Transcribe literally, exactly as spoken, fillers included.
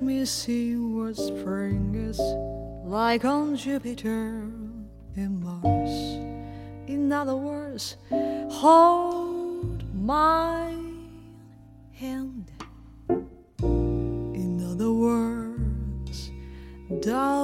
me see what spring is like on Jupiter and Mars. In other words, hold my hand. In other words, darling,